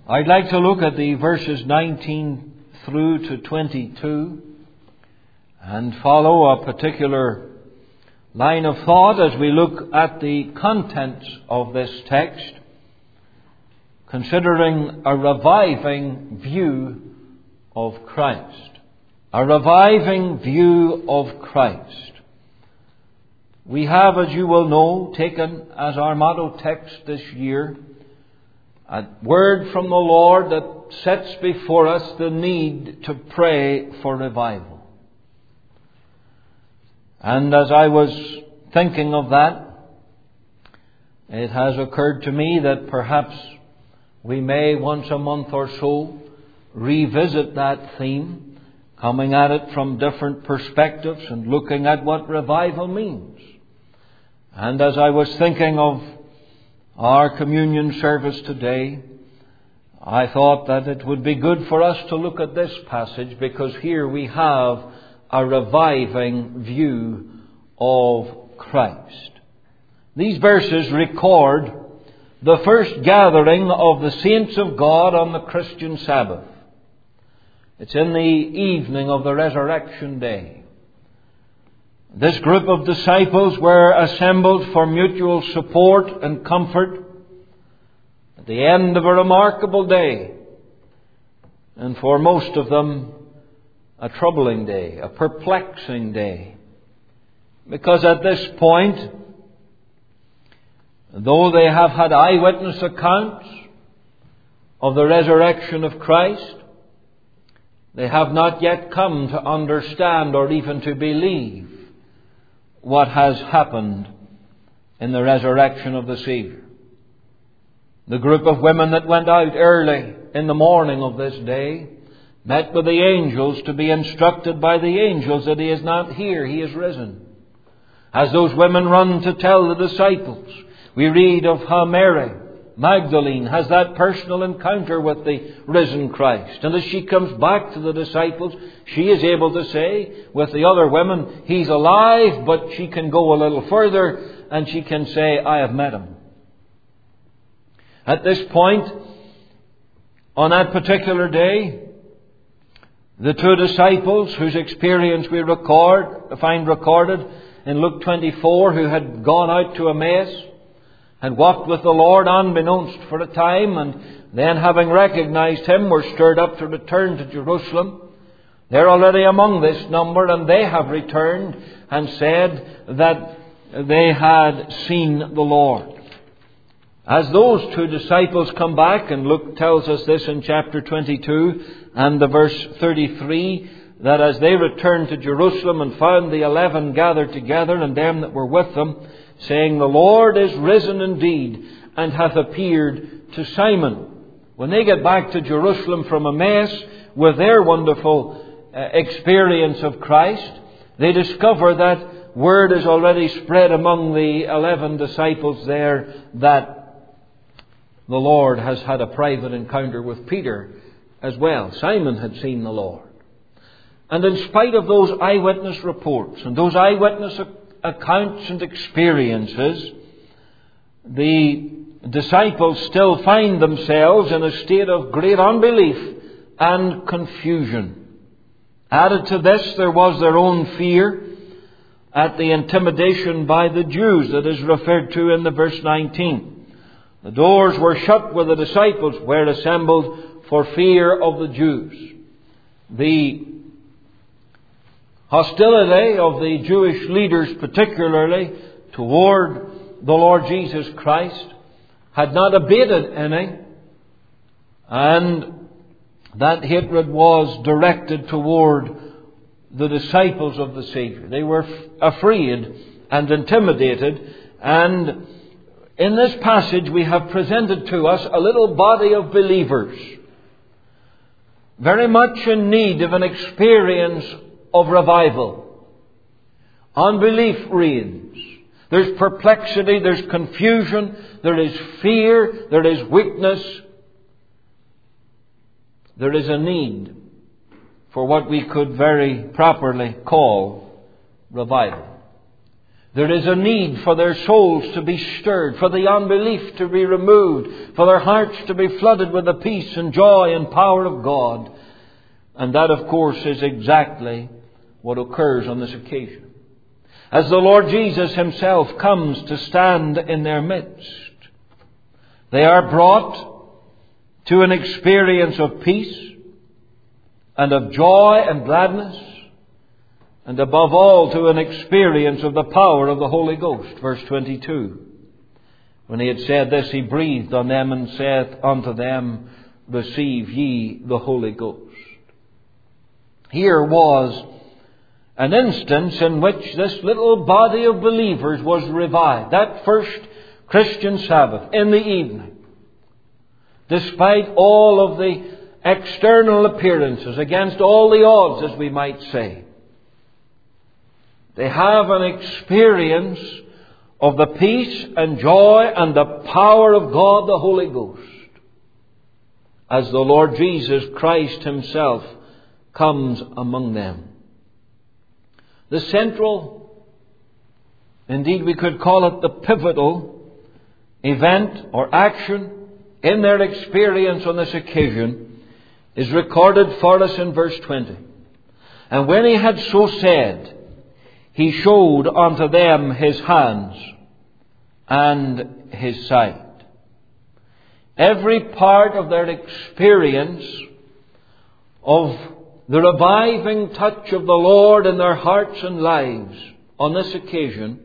I'd like to look at the verses 19 through to 22 and follow a particular line of thought as we look at the contents of this text, considering a reviving view of Christ. A reviving view of Christ. We have, as you will know, taken as our motto text this year a word from the Lord that sets before us the need to pray for revival. And as I was thinking of that, it has occurred to me that perhaps we may once a month or so revisit that theme, coming at it from different perspectives and looking at what revival means. And as I was thinking of our communion service today, I thought that it would be good for us to look at this passage, because here we have a reviving view of Christ. These verses record the first gathering of the saints of God on the Christian Sabbath. It's in the evening of the resurrection day. This group of disciples were assembled for mutual support and comfort at the end of a remarkable day, and for most of them a troubling day, a perplexing day, because at this point, though they have had eyewitness accounts of the resurrection of Christ, they have not yet come to understand or even to believe what has happened in the resurrection of the Savior. The group of women that went out early in the morning of this day met with the angels to be instructed by the angels that He is not here, He is risen. As those women run to tell the disciples, we read of how Mary Magdalene has that personal encounter with the risen Christ. And as she comes back to the disciples, she is able to say with the other women, He's alive, but she can go a little further and she can say, I have met Him. At this point, on that particular day, the two disciples whose experience we find recorded in Luke 24, who had gone out to Emmaus, had walked with the Lord unbeknownst for a time, and then having recognized Him were stirred up to return to Jerusalem. They're already among this number, and they have returned and said that they had seen the Lord. As those two disciples come back, and Luke tells us this in chapter 22 and the verse 33, that as they returned to Jerusalem and found the 11 gathered together and them that were with them, saying, The Lord is risen indeed, and hath appeared to Simon. When they get back to Jerusalem from Emmaus with their wonderful experience of Christ, they discover that word is already spread among the 11 disciples there that the Lord has had a private encounter with Peter as well. Simon had seen the Lord. And in spite of those eyewitness reports and those eyewitness accounts and experiences, the disciples still find themselves in a state of great unbelief and confusion. Added to this, there was their own fear at the intimidation by the Jews that is referred to in the verse 19. The doors were shut where the disciples were assembled for fear of the Jews. The hostility of the Jewish leaders, particularly toward the Lord Jesus Christ, had not abated any, and that hatred was directed toward the disciples of the Savior. They were afraid and intimidated, and in this passage we have presented to us a little body of believers, very much in need of an experience of revival. Unbelief reigns. There's perplexity, there's confusion, there is fear, there is weakness. There is a need for what we could very properly call revival. There is a need for their souls to be stirred, for the unbelief to be removed, for their hearts to be flooded with the peace and joy and power of God. And that, of course, is exactly what occurs on this occasion. As the Lord Jesus Himself comes to stand in their midst, they are brought to an experience of peace and of joy and gladness, and above all to an experience of the power of the Holy Ghost. Verse 22. When He had said this, He breathed on them and saith unto them, Receive ye the Holy Ghost. Here was an instance in which this little body of believers was revived. That first Christian Sabbath in the evening. Despite all of the external appearances, against all the odds, as we might say, they have an experience of the peace and joy and the power of God the Holy Ghost, as the Lord Jesus Christ Himself comes among them. The central, indeed we could call it the pivotal event or action in their experience on this occasion is recorded for us in verse 20. And when He had so said, He showed unto them His hands and His side. Every part of their experience of the reviving touch of the Lord in their hearts and lives on this occasion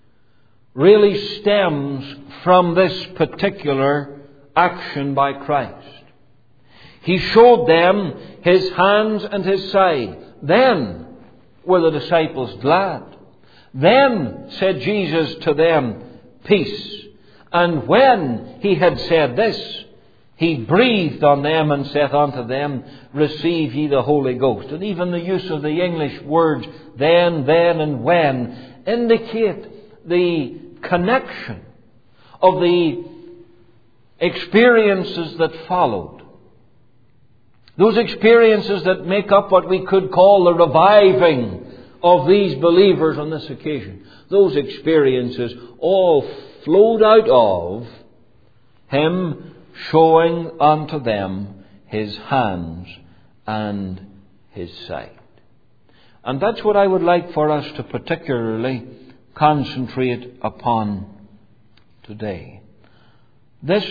really stems from this particular action by Christ. He showed them His hands and His side. Then were the disciples glad. Then said Jesus to them, Peace. And when He had said this, He breathed on them and saith unto them, Receive ye the Holy Ghost. And even the use of the English words then, and when indicate the connection of the experiences that followed. Those experiences that make up what we could call the reviving of these believers on this occasion. Those experiences all flowed out of Him showing unto them His hands and His side. And that's what I would like for us to particularly concentrate upon today. This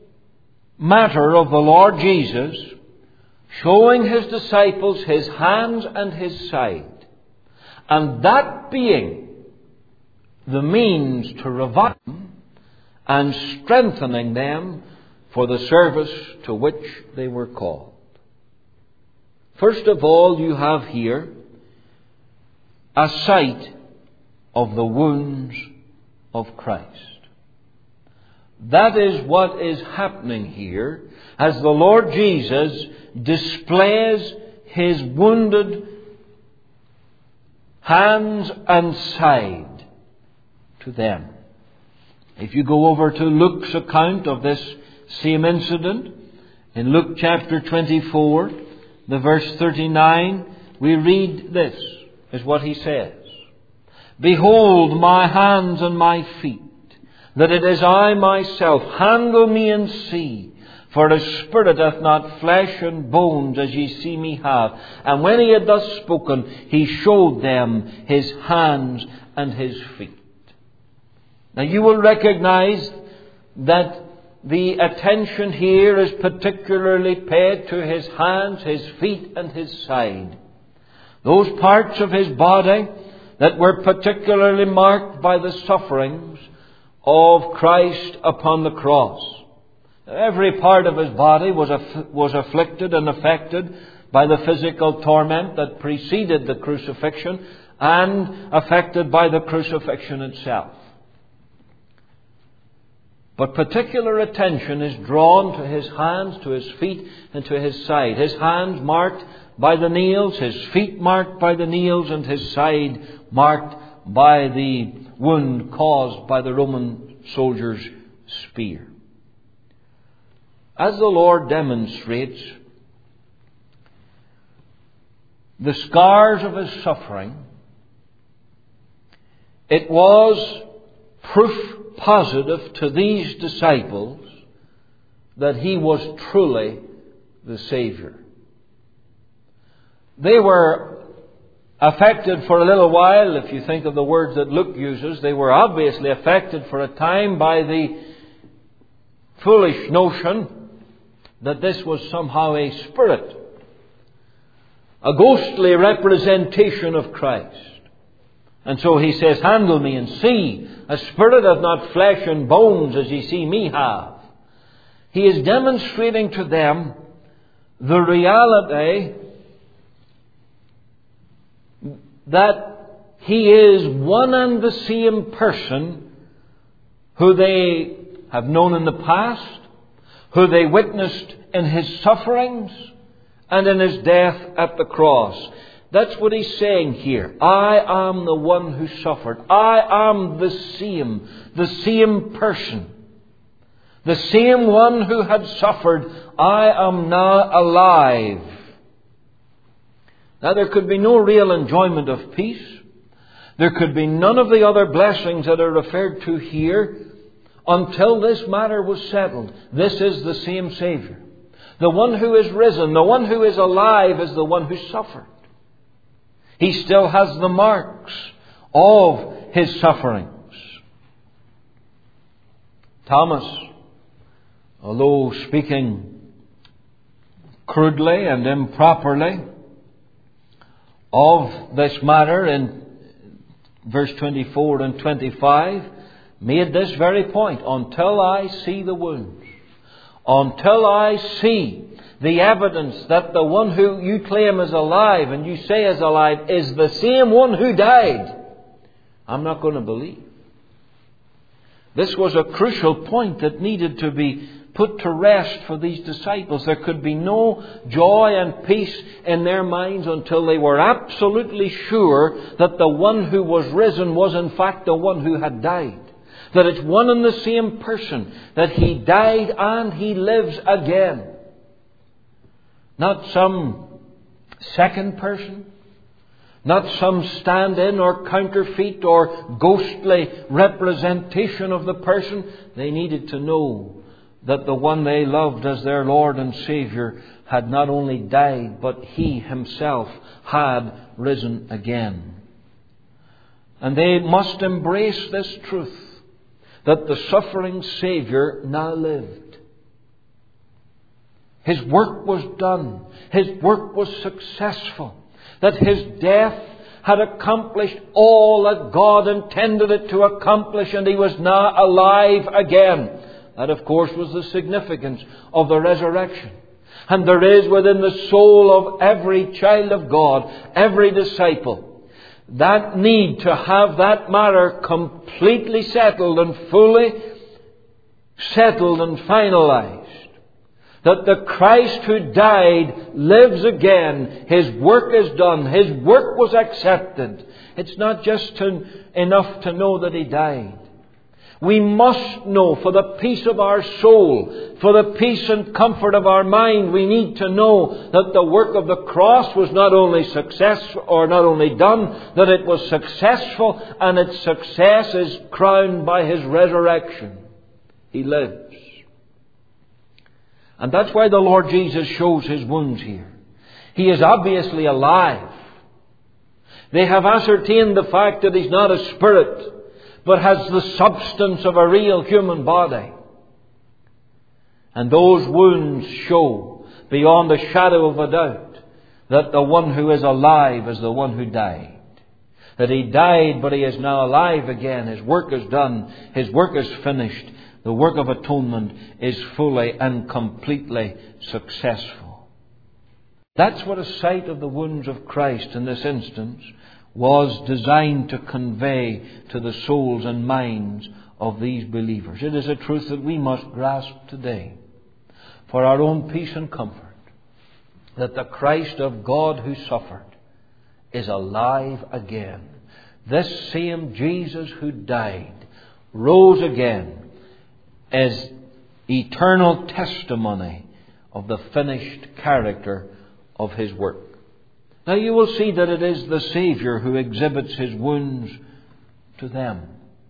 matter of the Lord Jesus showing His disciples His hands and His side, and that being the means to revive them and strengthening them for the service to which they were called. First of all, you have here a sight of the wounds of Christ. That is what is happening here as the Lord Jesus displays His wounded hands and side to them. If you go over to Luke's account of this same incident, in Luke chapter 24, the verse 39, we read this, is what He says. Behold my hands and my feet, that it is I myself. Handle me and see. For a spirit hath not flesh and bones, as ye see me have. And when He had thus spoken, He showed them His hands and His feet. Now you will recognize that the attention here is particularly paid to His hands, His feet, and His side. Those parts of His body that were particularly marked by the sufferings of Christ upon the cross. Every part of His body was afflicted and affected by the physical torment that preceded the crucifixion and affected by the crucifixion itself. But particular attention is drawn to His hands, to His feet, and to His side. His hands marked by the nails, His feet marked by the nails, and His side marked by the wound caused by the Roman soldier's spear. As the Lord demonstrates the scars of His suffering it was proof positive to these disciples that He was truly the Savior. They were affected for a little while. If you think of the words that Luke uses, they were obviously affected for a time by the foolish notion that this was somehow a spirit, a ghostly representation of Christ. And so He says, handle me and see, a spirit of not flesh and bones as ye see me have. He is demonstrating to them the reality that He is one and the same person who they have known in the past, who they witnessed in His sufferings and in His death at the cross. That's what He's saying here. I am the one who suffered. I am the same person. The same one who had suffered. I am now alive. Now there could be no real enjoyment of peace. There could be none of the other blessings that are referred to here until this matter was settled. This is the same Savior. The one who is risen, the one who is alive is the one who suffered. He still has the marks of His sufferings. Thomas, although speaking crudely and improperly of this matter in verse 24 and 25, made this very point: until I see the wounds, until I see the evidence that the one who you claim is alive and you say is alive is the same one who died, I'm not going to believe. This was a crucial point that needed to be put to rest for these disciples. There could be no joy and peace in their minds until they were absolutely sure that the one who was risen was in fact the one who had died. That it's one and the same person, that He died and He lives again. Not some second person, not some stand-in or counterfeit or ghostly representation of the person. They needed to know that the one they loved as their Lord and Saviour had not only died, but He Himself had risen again. And they must embrace this truth, that the suffering Saviour now lived. His work was done. His work was successful. That His death had accomplished all that God intended it to accomplish, and He was now alive again. That, of course, was the significance of the resurrection. And there is within the soul of every child of God, every disciple, that need to have that matter completely settled and fully settled and finalized. That the Christ who died lives again. His work is done. His work was accepted. It's not just enough to know that He died. We must know, for the peace of our soul, for the peace and comfort of our mind, we need to know that the work of the cross was not only successful, or not only done, that it was successful, and its success is crowned by His resurrection. He lives. And that's why the Lord Jesus shows His wounds here. He is obviously alive. They have ascertained the fact that He's not a spirit, but has the substance of a real human body. And those wounds show, beyond a shadow of a doubt, that the one who is alive is the one who died. That He died, but He is now alive again. His work is done. His work is finished. The work of atonement is fully and completely successful. That's what a sight of the wounds of Christ in this instance was designed to convey to the souls and minds of these believers. It is a truth that we must grasp today for our own peace and comfort, that the Christ of God who suffered is alive again. This same Jesus who died rose again as eternal testimony of the finished character of His work. Now you will see that it is the Saviour who exhibits His wounds to them.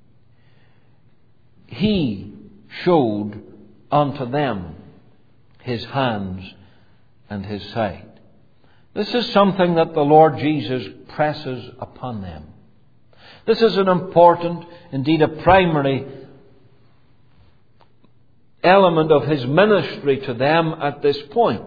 He showed unto them His hands and His side. This is something that the Lord Jesus presses upon them. This is an important, indeed a primary element of His ministry to them at this point.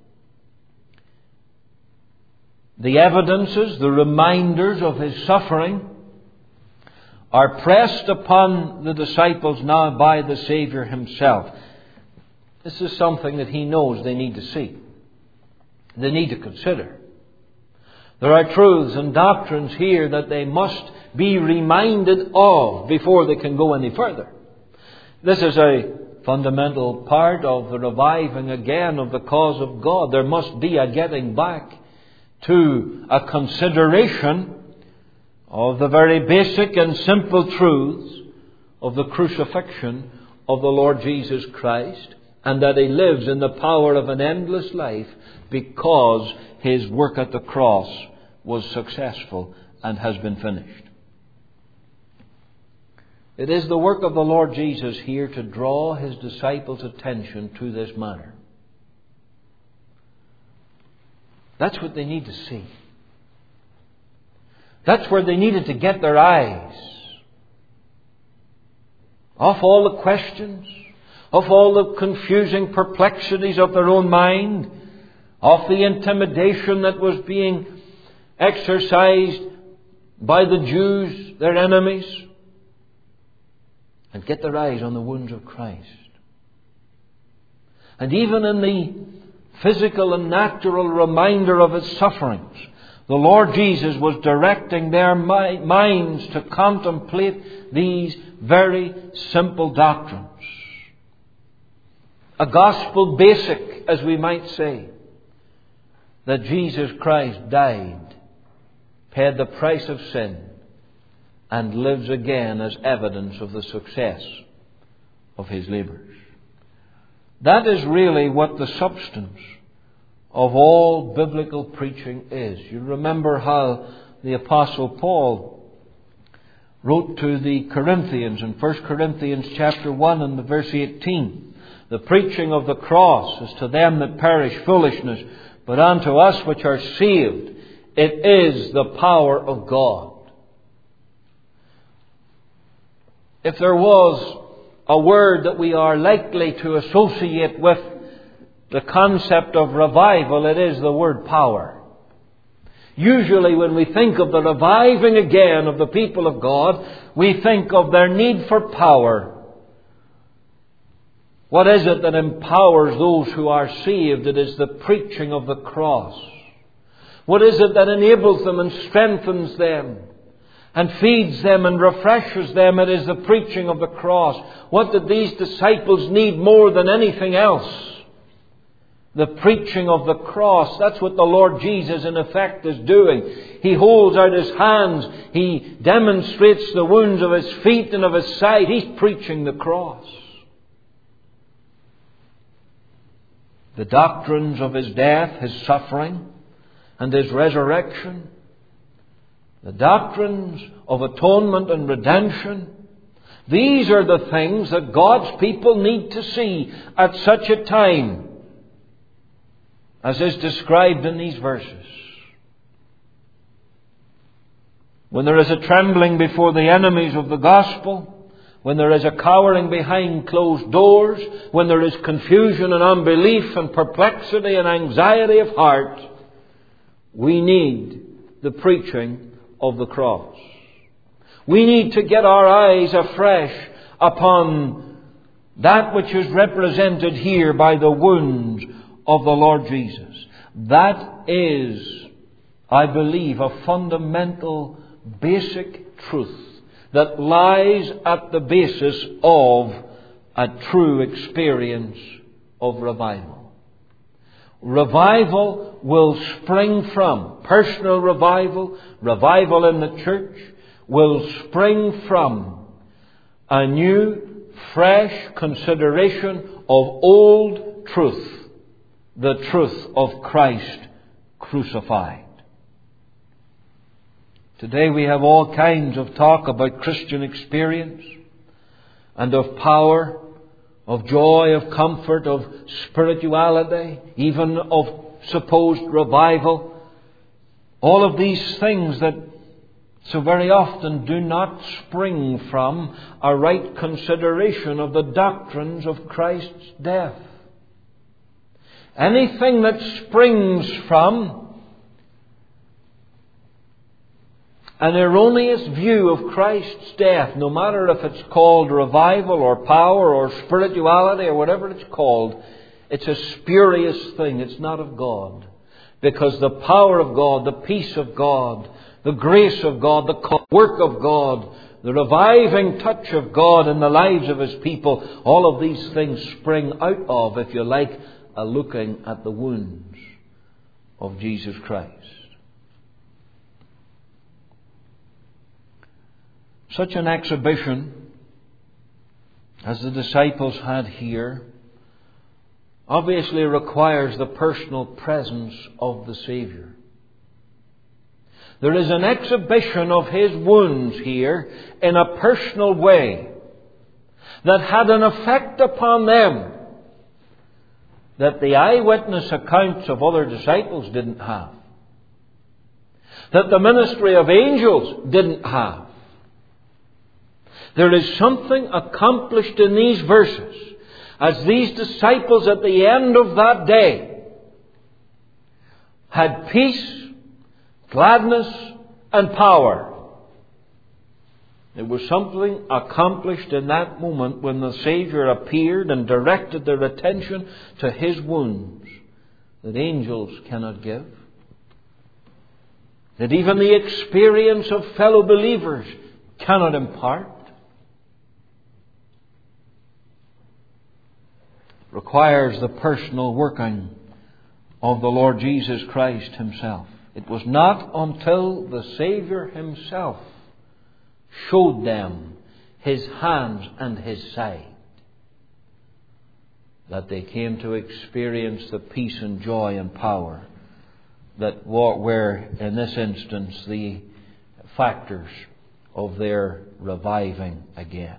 The evidences, the reminders of His suffering are pressed upon the disciples now by the Saviour Himself. This is something that He knows they need to see. They need to consider. There are truths and doctrines here that they must be reminded of before they can go any further. This is a fundamental part of the reviving again of the cause of God. There must be a getting back to a consideration of the very basic and simple truths of the crucifixion of the Lord Jesus Christ, and that He lives in the power of an endless life because His work at the cross was successful and has been finished. It is the work of the Lord Jesus here to draw His disciples' attention to this matter. That's what they need to see. That's where they needed to get their eyes off all the questions, of all the confusing perplexities of their own mind, of the intimidation that was being exercised by the Jews, their enemies, and get their eyes on the wounds of Christ. And even in the physical and natural reminder of His sufferings, the Lord Jesus was directing their minds to contemplate these very simple doctrines. A gospel basic, as we might say, that Jesus Christ died, paid the price of sin, and lives again as evidence of the success of His labours. That is really what the substance of all biblical preaching is. You remember how the Apostle Paul wrote to the Corinthians in 1 Corinthians chapter 1 and the verse 18. The preaching of the cross is to them that perish foolishness, but unto us which are saved it is the power of God. If there was a word that we are likely to associate with the concept of revival, it is the word power. Usually when we think of the reviving again of the people of God, we think of their need for power. What is it that empowers those who are saved? It is the preaching of the cross. What is it that enables them and strengthens them and feeds them and refreshes them? It is the preaching of the cross. What did these disciples need more than anything else? The preaching of the cross. That's what the Lord Jesus in effect is doing. He holds out His hands. He demonstrates the wounds of His feet and of His side. He's preaching the cross. The doctrines of His death, His suffering, and His resurrection. The doctrines of atonement and redemption. These are the things that God's people need to see at such a time as is described in these verses. When there is a trembling before the enemies of the gospel, when there is a cowering behind closed doors, when there is confusion and unbelief and perplexity and anxiety of heart, we need the preaching of the cross. We need to get our eyes afresh upon that which is represented here by the wounds of the Lord Jesus. That is, I believe, a fundamental, basic truth that lies at the basis of a true experience of revival. Revival will spring from, personal revival, revival in the church, will spring from a new, fresh consideration of old truth. The truth of Christ crucified. Today we have all kinds of talk about Christian experience and of power, of joy, of comfort, of spirituality, even of supposed revival. All of these things that so very often do not spring from a right consideration of the doctrines of Christ's death. Anything that springs from an erroneous view of Christ's death, no matter if it's called revival or power or spirituality or whatever it's called, it's a spurious thing. It's not of God. Because the power of God, the peace of God, the grace of God, the work of God, the reviving touch of God in the lives of His people, all of these things spring out of, if you like, a looking at the wounds of Jesus Christ. Such an exhibition as the disciples had here obviously requires the personal presence of the Saviour. There is an exhibition of His wounds here in a personal way that had an effect upon them that the eyewitness accounts of other disciples didn't have, that the ministry of angels didn't have. There is something accomplished in these verses as these disciples at the end of that day had peace, gladness and power. There was something accomplished in that moment when the Saviour appeared and directed their attention to His wounds that angels cannot give, that even the experience of fellow believers cannot impart. It requires the personal working of the Lord Jesus Christ Himself. It was not until the Saviour Himself showed them His hands and His side that they came to experience the peace and joy and power that were, in this instance, the factors of their reviving again.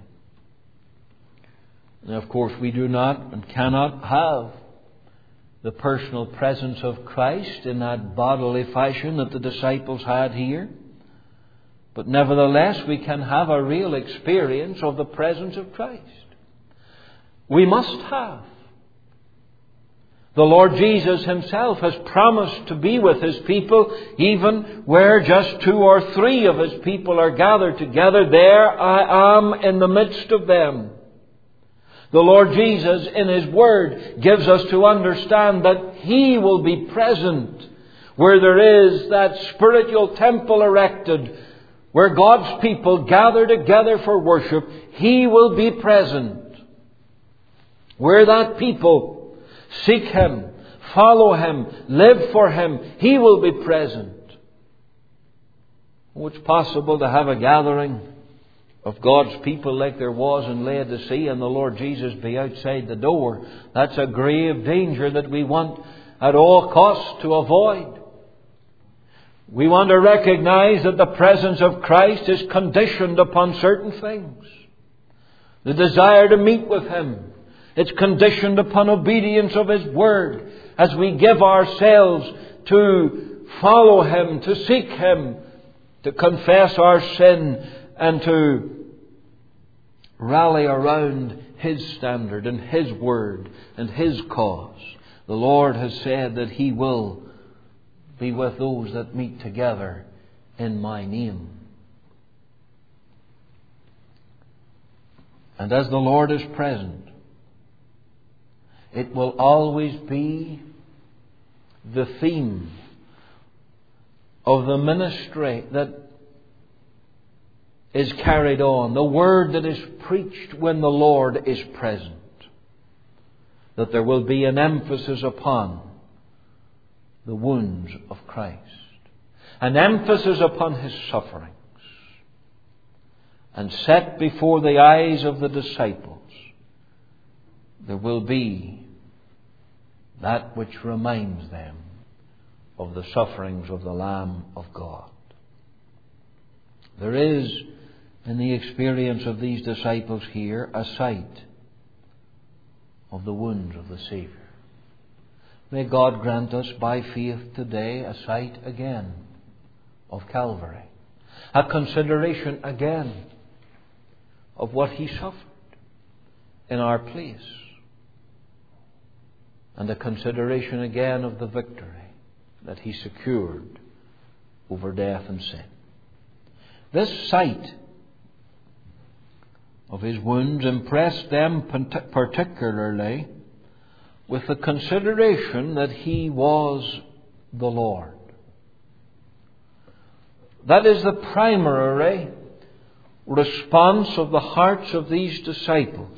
And of course, we do not and cannot have the personal presence of Christ in that bodily fashion that the disciples had here. But nevertheless, we can have a real experience of the presence of Christ. We must have. The Lord Jesus Himself has promised to be with His people, even where just 2 or 3 of His people are gathered together. There I am in the midst of them. The Lord Jesus in His Word gives us to understand that He will be present where there is that spiritual temple erected, where God's people gather together for worship. He will be present. Where that people seek Him, follow Him, live for Him, He will be present. Oh, it's possible to have a gathering of God's people like there was in Laodicea and the Lord Jesus be outside the door. That's a grave danger that we want at all costs to avoid. We want to recognize that the presence of Christ is conditioned upon certain things. The desire to meet with Him. It's conditioned upon obedience of His Word as we give ourselves to follow Him, to seek Him, to confess our sin and to rally around His standard and His Word and His cause. The Lord has said that He will be with those that meet together in My name. And as the Lord is present, it will always be the theme of the ministry that is carried on, the word that is preached when the Lord is present, that there will be an emphasis upon the wounds of Christ, an emphasis upon His sufferings, and set before the eyes of the disciples there will be that which reminds them of the sufferings of the Lamb of God. There is, in the experience of these disciples here, a sight of the wounds of the Saviour. May God grant us by faith today a sight again of Calvary, a consideration again of what He suffered in our place, and a consideration again of the victory that He secured over death and sin. This sight of His wounds impressed them particularly with the consideration that He was the Lord. That is the primary response of the hearts of these disciples.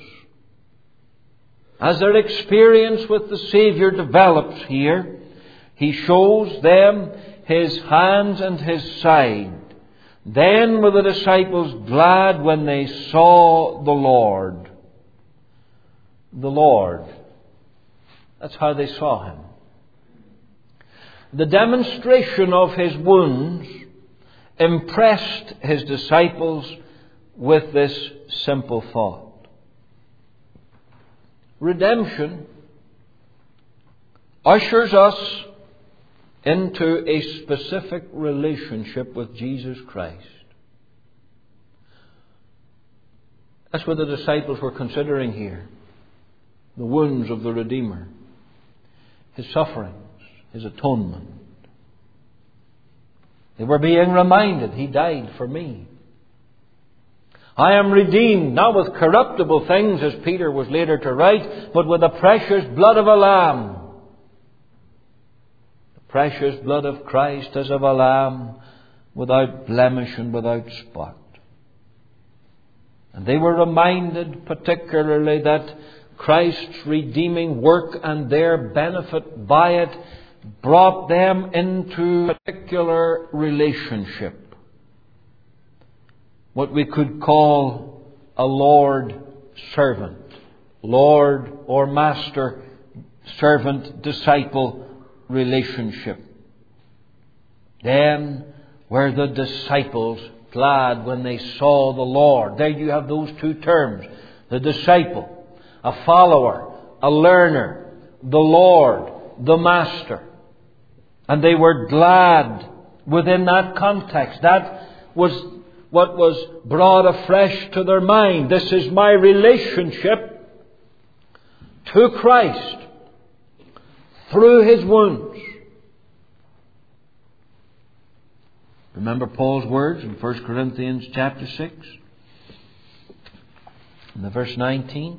As their experience with the Saviour develops here, He shows them His hands and His side. Then were the disciples glad when they saw the Lord. The Lord. That's how they saw Him. The demonstration of His wounds impressed His disciples with this simple thought. Redemption ushers us into a specific relationship with Jesus Christ. That's what the disciples were considering here. The wounds of the Redeemer. His sufferings. His atonement. They were being reminded, He died for me. I am redeemed, not with corruptible things, as Peter was later to write, but with the precious blood of a lamb. Precious blood of Christ as of a lamb, without blemish and without spot. And they were reminded particularly that Christ's redeeming work and their benefit by it brought them into a particular relationship. What we could call a Lord-servant. Lord or master, servant, disciple relationship. Then were the disciples glad when they saw the Lord. There you have those two terms. The disciple, a follower, a learner. The Lord, the master. And they were glad within that context. That was what was brought afresh to their mind. This is my relationship to Christ through His wounds. Remember Paul's words in 1 Corinthians chapter 6, in the verse 19.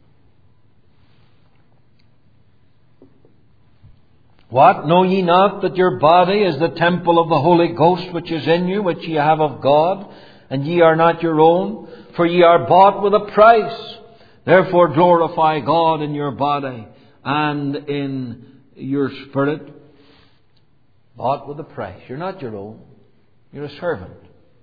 What, know ye not that your body is the temple of the Holy Ghost which is in you, which ye have of God, and ye are not your own? For ye are bought with a price. Therefore glorify God in your body and in your spirit. Bought with a price. You're not your own. You're a servant.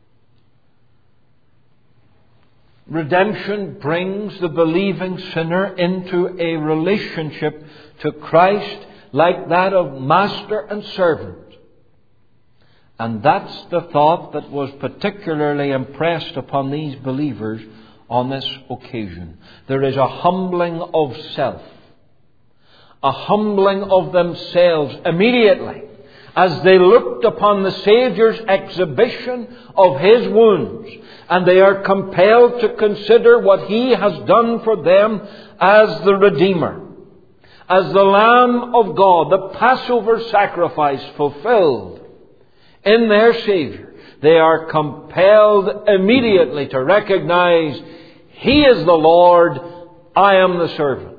Redemption brings the believing sinner into a relationship to Christ like that of master and servant. And that's the thought that was particularly impressed upon these believers on this occasion. There is a humbling of self. A humbling of themselves immediately as they looked upon the Saviour's exhibition of His wounds, and they are compelled to consider what He has done for them as the Redeemer, as the Lamb of God, the Passover sacrifice fulfilled in their Saviour. They are compelled immediately to recognize He is the Lord, I am the servant.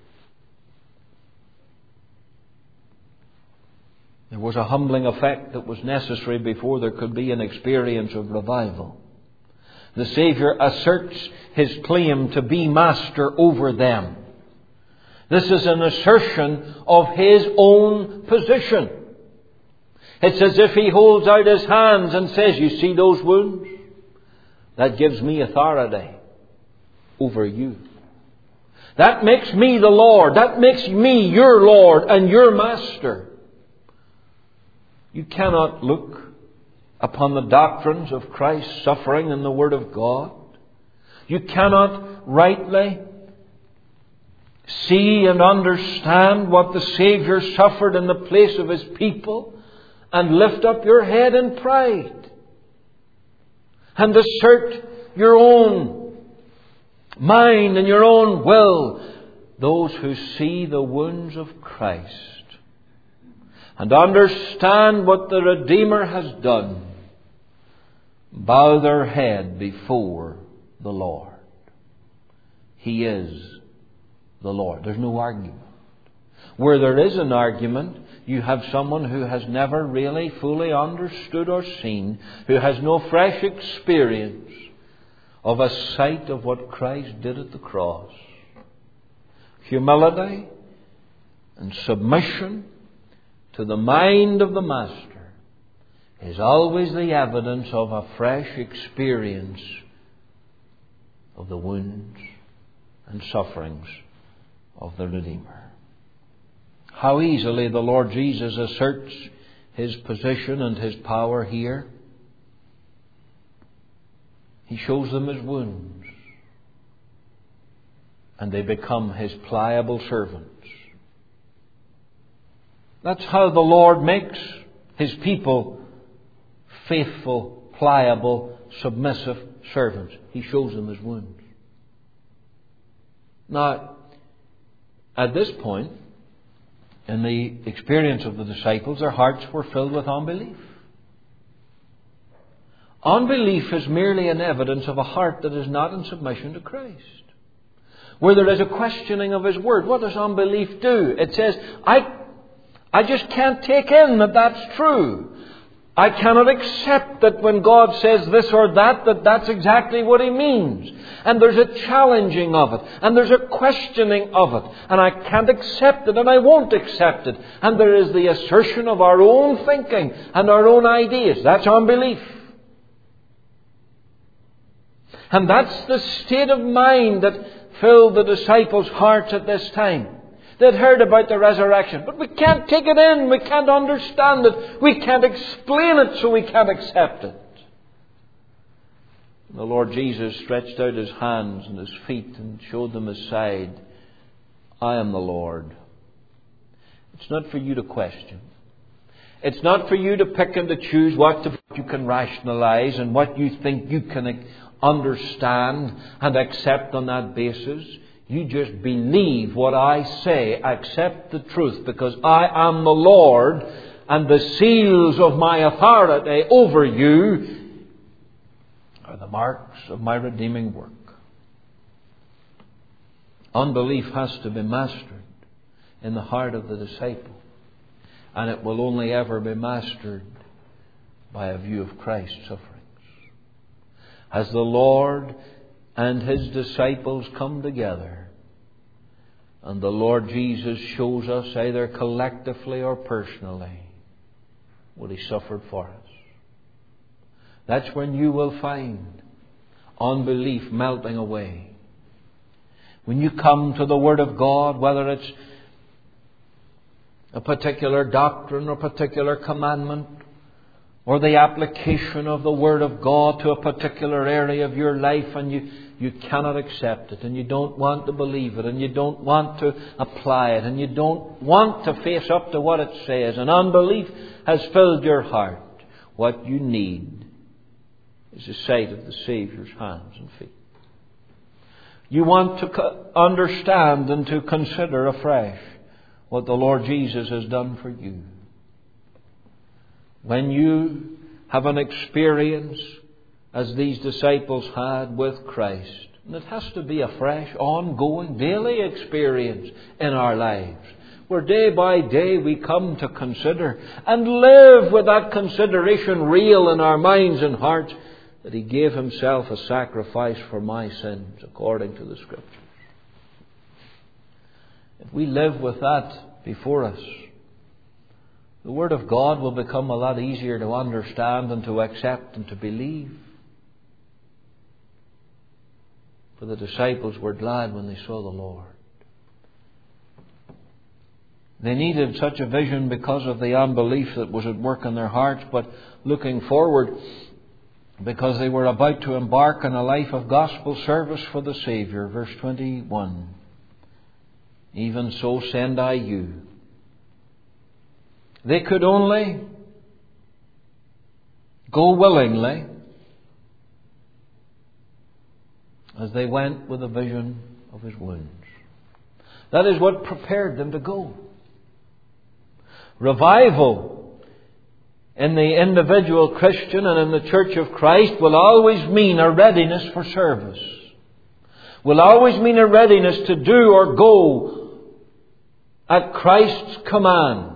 There was a humbling effect that was necessary before there could be an experience of revival. The Saviour asserts His claim to be master over them. This is an assertion of His own position. It's as if He holds out His hands and says, you see those wounds? That gives me authority over you. That makes me the Lord. That makes me your Lord and your master. You cannot look upon the doctrines of Christ's suffering in the Word of God. You cannot rightly see and understand what the Saviour suffered in the place of His people and lift up your head in pride and assert your own mind and your own will. Those who see the wounds of Christ and understand what the Redeemer has done bow their head before the Lord. He is the Lord. There's no argument. Where there is an argument, you have someone who has never really fully understood or seen, who has no fresh experience of a sight of what Christ did at the cross. Humility and submission to the mind of the Master is always the evidence of a fresh experience of the wounds and sufferings of the Redeemer. How easily the Lord Jesus asserts His position and His power here. He shows them His wounds, and they become His pliable servants. That's how the Lord makes His people faithful, pliable, submissive servants. He shows them His wounds. Now, at this point, in the experience of the disciples, their hearts were filled with unbelief. Unbelief is merely an evidence of a heart that is not in submission to Christ. Where there is a questioning of His Word, what does unbelief do? It says, I just can't take in that that's true. I cannot accept that when God says this or that that's exactly what He means. And there's a challenging of it. And there's a questioning of it. And I can't accept it and I won't accept it. And there is the assertion of our own thinking and our own ideas. That's unbelief. And that's the state of mind that filled the disciples' hearts at this time. They'd heard about the resurrection, but we can't take it in, we can't understand it, we can't explain it, so we can't accept it. And the Lord Jesus stretched out His hands and His feet and showed them His side. I am the Lord. It's not for you to question. It's not for you to pick and to choose what you can rationalize and what you think you can understand and accept on that basis. You just believe what I say, accept the truth, because I am the Lord, and the seals of my authority over you are the marks of my redeeming work. Unbelief has to be mastered in the heart of the disciple, and it will only ever be mastered by a view of Christ's sufferings. As the Lord and His disciples come together, and the Lord Jesus shows us either collectively or personally what He suffered for us. That's when you will find unbelief melting away. When you come to the Word of God, whether it's a particular doctrine or particular commandment, or the application of the Word of God to a particular area of your life, and you cannot accept it, and you don't want to believe it, and you don't want to apply it, and you don't want to face up to what it says, and unbelief has filled your heart. What you need is the sight of the Saviour's hands and feet. You want to understand and to consider afresh what the Lord Jesus has done for you. When you have an experience as these disciples had with Christ, and it has to be a fresh, ongoing, daily experience in our lives, where day by day we come to consider and live with that consideration real in our minds and hearts, that He gave Himself a sacrifice for my sins according to the Scriptures. If we live with that before us, the Word of God will become a lot easier to understand and to accept and to believe. For the disciples were glad when they saw the Lord. They needed such a vision because of the unbelief that was at work in their hearts, but looking forward, because they were about to embark on a life of gospel service for the Saviour. Verse 21. Even so send I you. They could only go willingly as they went with a vision of His wounds. That is what prepared them to go. Revival in the individual Christian and in the Church of Christ will always mean a readiness for service. Will always mean a readiness to do or go at Christ's command.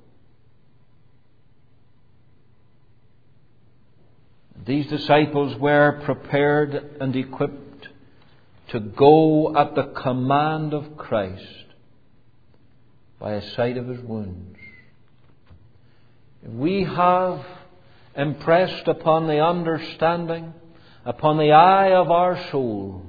These disciples were prepared and equipped to go at the command of Christ by a sight of His wounds. We have impressed upon the understanding, upon the eye of our soul,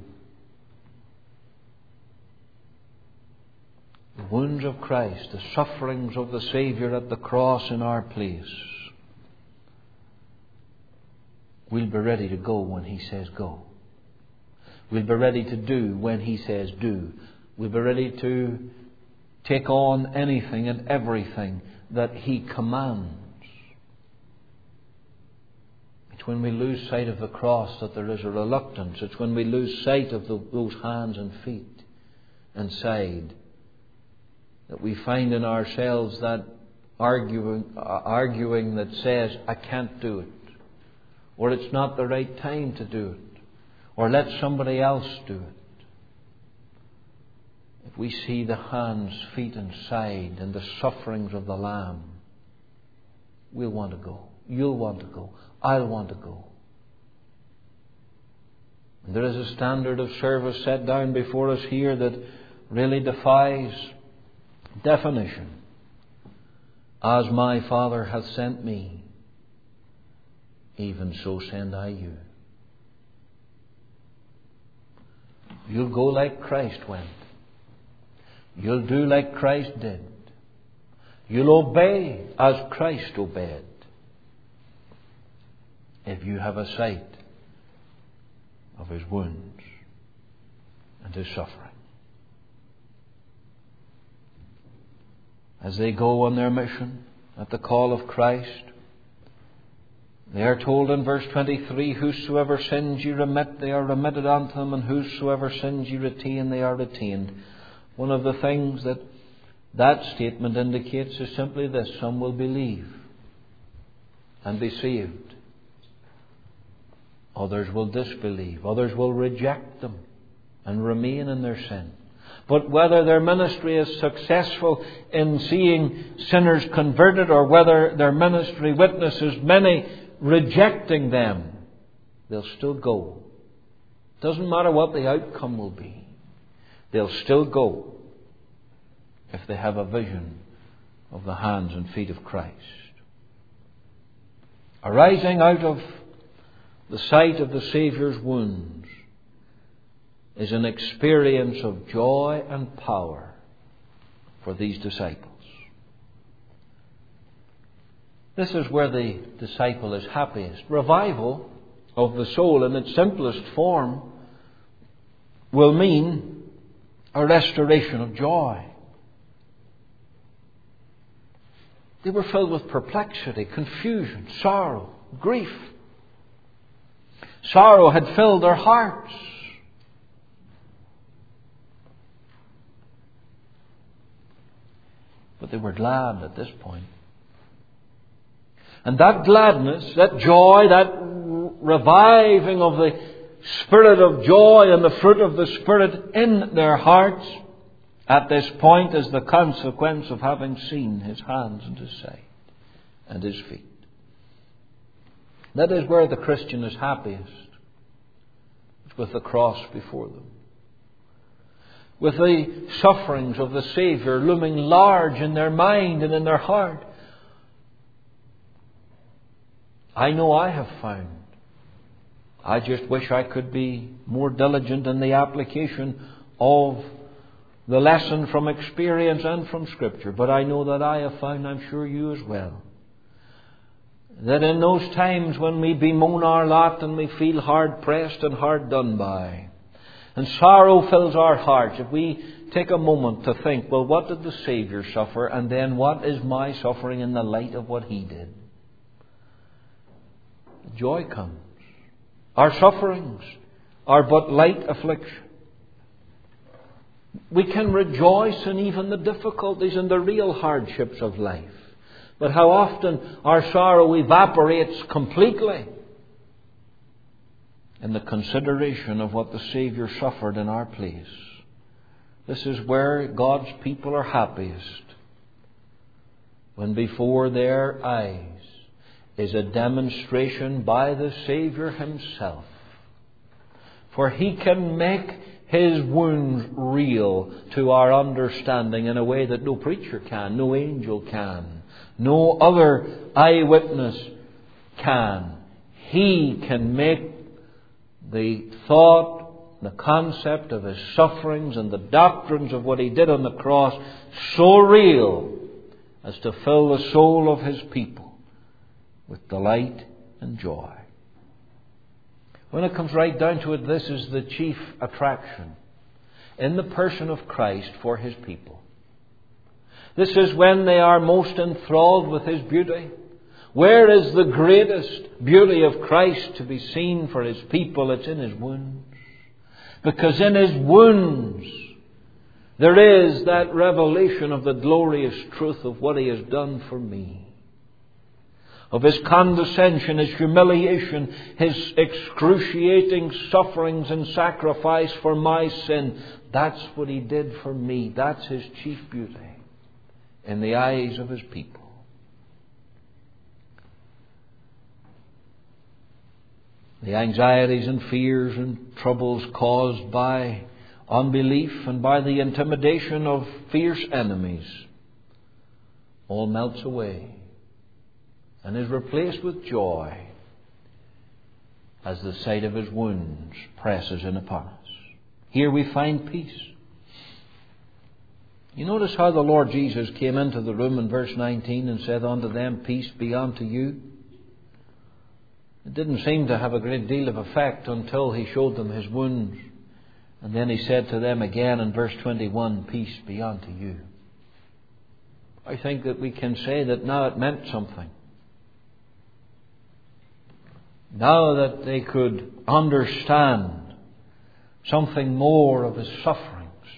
the wounds of Christ, the sufferings of the Saviour at the cross in our place. We'll be ready to go when He says go. We'll be ready to do when He says do. We'll be ready to take on anything and everything that He commands. It's when we lose sight of the cross that there is a reluctance. It's when we lose sight of those hands and feet and side that we find in ourselves that arguing that says, I can't do it. Or it's not the right time to do it. Or let somebody else do it. If we see the hands, feet and side and the sufferings of the Lamb, we'll want to go. You'll want to go. I'll want to go. And there is a standard of service set down before us here that really defies definition. As my Father hath sent me, even so send I you. You'll go like Christ went. You'll do like Christ did. You'll obey as Christ obeyed. If you have a sight of His wounds and His suffering. As they go on their mission at the call of Christ, they are told in verse 23, whosoever sins ye remit, they are remitted unto them, and whosoever sins ye retain, they are retained. One of the things that statement indicates is simply this: some will believe and be saved. Others will disbelieve. Others will reject them and remain in their sin. But whether their ministry is successful in seeing sinners converted, or whether their ministry witnesses many rejecting them, they'll still go. Doesn't matter what the outcome will be. They'll still go if they have a vision of the hands and feet of Christ. Arising out of the sight of the Saviour's wounds is an experience of joy and power for these disciples. This is where the disciple is happiest. Revival of the soul in its simplest form will mean a restoration of joy. They were filled with perplexity, confusion, sorrow, grief. Sorrow had filled their hearts. But they were glad at this point. And that gladness, that joy, that reviving of the Spirit of joy and the fruit of the Spirit in their hearts at this point is the consequence of having seen His hands and His side and His feet. That is where the Christian is happiest. It's with the cross before them. With the sufferings of the Saviour looming large in their mind and in their heart. I know I have found. I just wish I could be more diligent in the application of the lesson from experience and from Scripture, but I know that I have found, I'm sure you as well, that in those times when we bemoan our lot and we feel hard pressed and hard done by, and sorrow fills our hearts, if we take a moment to think, well, what did the Saviour suffer, and then what is my suffering in the light of what He did? Joy comes. Our sufferings are but light affliction. We can rejoice in even the difficulties and the real hardships of life. But how often our sorrow evaporates completely in the consideration of what the Saviour suffered in our place. This is where God's people are happiest, when before their eyes is a demonstration by the Saviour Himself. For He can make His wounds real to our understanding in a way that no preacher can, no angel can, no other eyewitness can. He can make the thought, the concept of His sufferings and the doctrines of what He did on the cross so real as to fill the soul of His people with delight and joy. When it comes right down to it, this is the chief attraction in the person of Christ for His people. This is when they are most enthralled with His beauty. Where is the greatest beauty of Christ to be seen for His people? It's in His wounds. Because in His wounds there is that revelation of the glorious truth of what He has done for me. Of His condescension, His humiliation, His excruciating sufferings and sacrifice for my sin. That's what He did for me. That's His chief beauty in the eyes of His people. The anxieties and fears and troubles caused by unbelief and by the intimidation of fierce enemies all melts away and is replaced with joy as the sight of His wounds presses in upon us. Here we find peace. You notice how the Lord Jesus came into the room in verse 19 and said unto them, peace be unto you. It didn't seem to have a great deal of effect until He showed them His wounds. And then He said to them again in verse 21, peace be unto you. I think that we can say that now it meant something. Now that they could understand something more of His sufferings,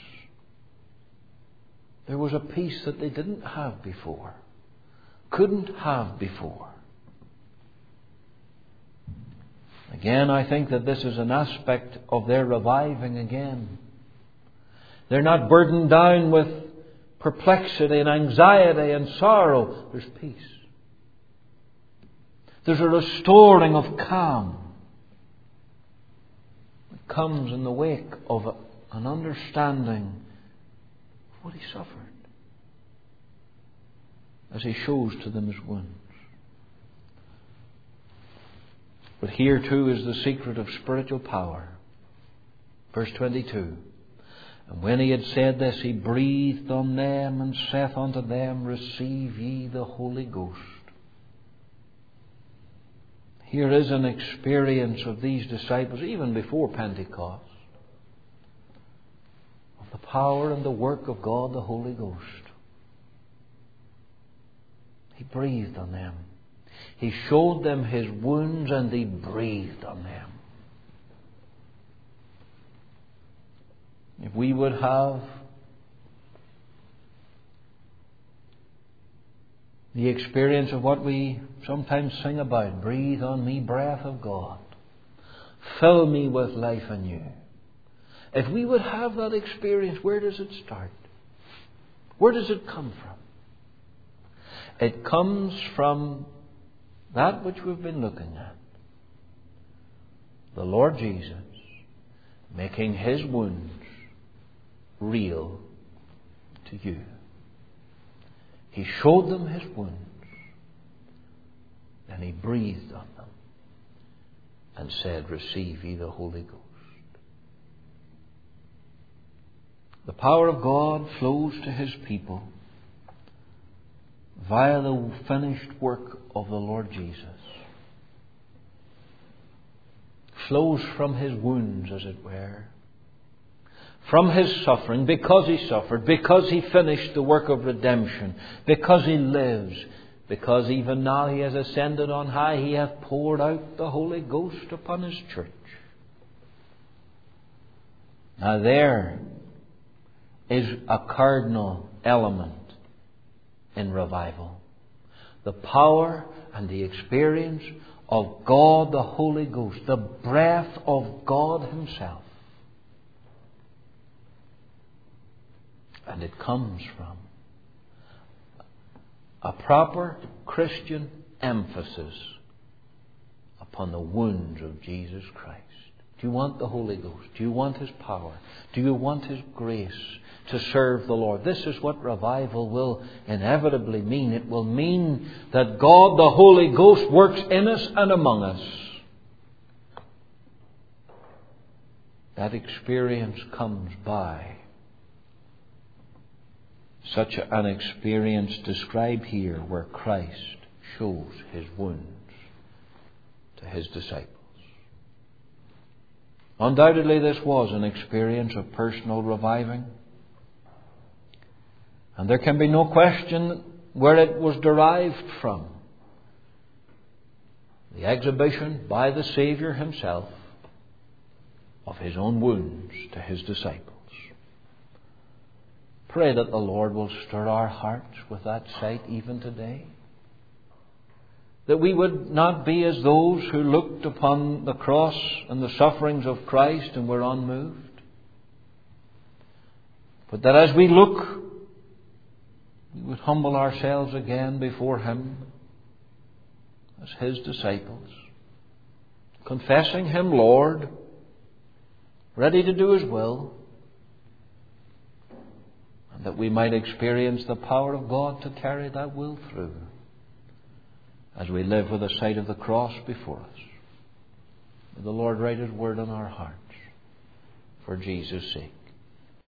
there was a peace that they didn't have before, couldn't have before. Again, I think that this is an aspect of their reviving again. They're not burdened down with perplexity and anxiety and sorrow. There's peace. There's a restoring of calm that comes in the wake of an understanding of what He suffered as He shows to them His wounds. But here too is the secret of spiritual power. Verse 22. And when He had said this, He breathed on them and saith unto them, receive ye the Holy Ghost. Here is an experience of these disciples, even before Pentecost, of the power and the work of God, the Holy Ghost. He breathed on them. He showed them His wounds and He breathed on them. If we would have the experience of what we sometimes sing about, breathe on me, breath of God, fill me with life anew. If we would have that experience, where does it start? Where does it come from? It comes from that which we've been looking at. The Lord Jesus making His wounds real to you. He showed them His wounds, and He breathed on them and said, receive ye the Holy Ghost. The power of God flows to His people via the finished work of the Lord Jesus. Flows from His wounds, as it were. From His suffering, because He suffered, because He finished the work of redemption, because He lives, because even now He has ascended on high, He hath poured out the Holy Ghost upon His church. Now there is a cardinal element in revival. The power and the experience of God the Holy Ghost, the breath of God Himself. And it comes from a proper Christian emphasis upon the wounds of Jesus Christ. Do you want the Holy Ghost? Do you want His power? Do you want His grace to serve the Lord? This is what revival will inevitably mean. It will mean that God, the Holy Ghost, works in us and among us. That experience comes by such an experience described here, where Christ shows His wounds to His disciples. Undoubtedly, this was an experience of personal reviving. And there can be no question where it was derived from. The exhibition by the Saviour Himself of His own wounds to His disciples. Pray that the Lord will stir our hearts with that sight even today. That we would not be as those who looked upon the cross and the sufferings of Christ and were unmoved. But that as we look, we would humble ourselves again before Him as His disciples, confessing Him Lord, ready to do His will, and that we might experience the power of God to carry that will through as we live with the sight of the cross before us. May the Lord write His word on our hearts for Jesus' sake.